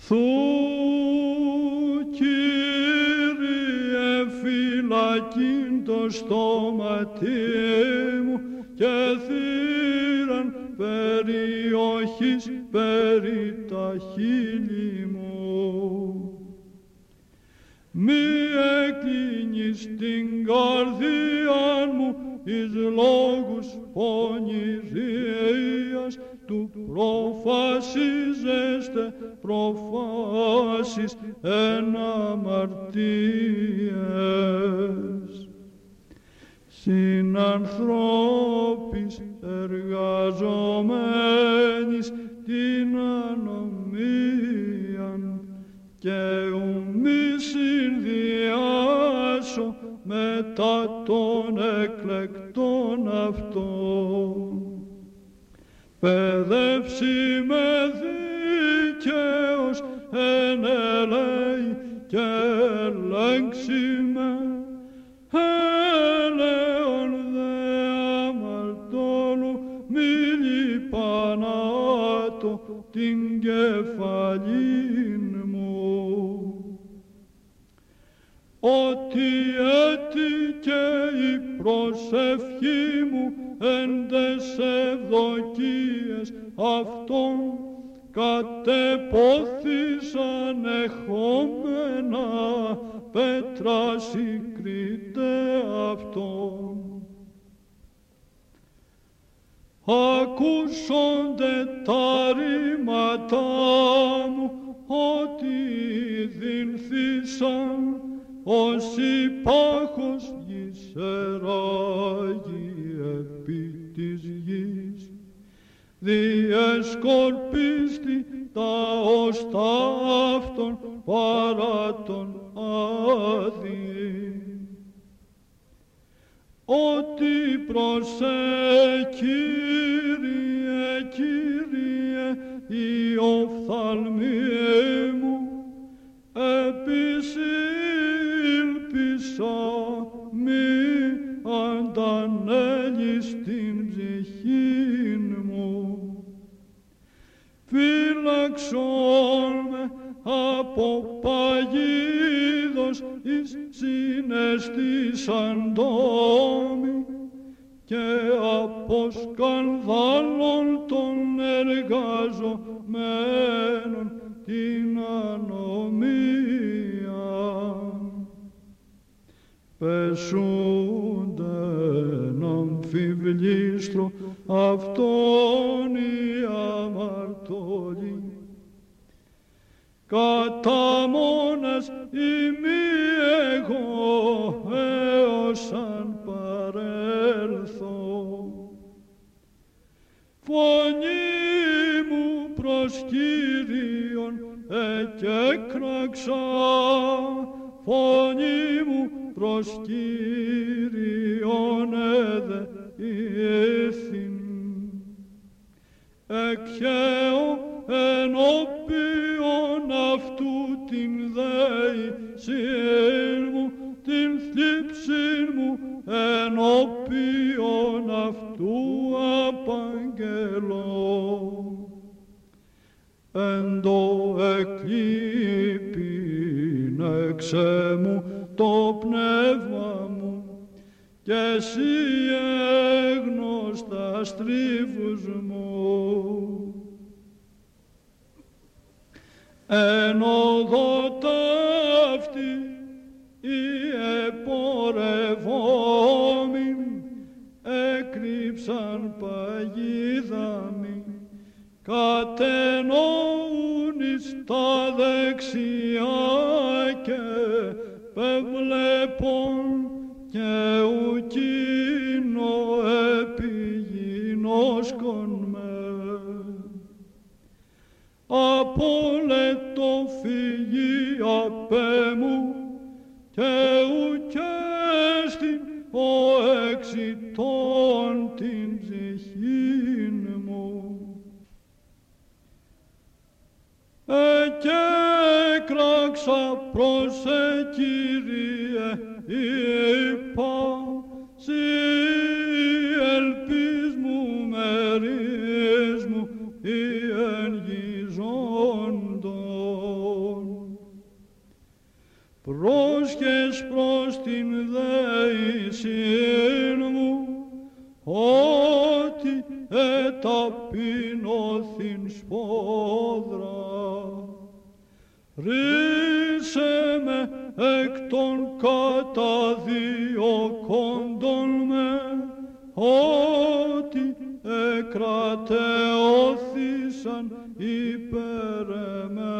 Θου, Κύριε, φυλακήν το στόματι μου και θύραν περιοχής περί τα χείλη μου. Μη εκκλίνεις την καρδία μου εις λόγους πονηρίας του προφασίζεστε προφάσεις εν αμαρτίες. Συνανθρώπης εργαζομένης την ανομίαν και ουμή συνδυάσω μετά των εκλεκτών αυτών. Παιδεύσει με δίκαιος εν ελέη και ελέγξει με έλεον δε αμαρτώλου μη λιπανάτω την κεφαλήν μου. Ότι έτυχε η προσευχή μου εν τες ευδοκίες αυτών κατεπόθησαν εχόμενα πέτρα συγκρίτε αυτών. Ακούσονται τα ρήματά μου ότι δινθήσαν ως υπάχος γης εράγει επί της γης. Διεσκορπίστη τα ώστα αυτών παρά τον άδει. Ότι προσέ Κύριε, Κύριε, η οφθαλμή μου επισήλπισα μη αντανέλεις την ψυχήν μου. Φύλαξον με από παγίδος εις συναισθήσαν τόμοι και από σκανδάλων των εργαζομένων την ανομία. Πεσούντεν αμφιβλίστρο αυτόν οι αμαρτωλοί. Κατά μόνας ημί εγώ έως αν παρέλθω. Φωνή μου προς Κύριον εκέκραξα, φωνή μου προς Κύριον εδεήθην. Εκχέω ενώπιον αυτού την δέησιν μου, την θλίψην μου ενώπιον αυτού απαγγελώ. Εν το εκλείπειν εξέ μου το πνεύμα μου και εσύ έγνωστα στρίβους μου. Εν οδό ταύτη οι επορευόμην έκρυψαν παγίδα μη, κατεννοούν εις τα δεξιά και πεβλέπων και ουκίνο επιγινώσκον με. Απόλετο φυγή απέ μου και ουκέστην ο εξητών την ψυχήν μου. Εκέκραξα προς Κύριε, είπα, σοι ελπίς μου μερίς μου ή εν γη ζώντος. πρόσχες προς την δέησιν μου, ότι εταπεινώθην σπόδρα. Ρίσε με εκ των καταδιωκόντων με, ότι εκρατεώθησαν υπέρ εμέ.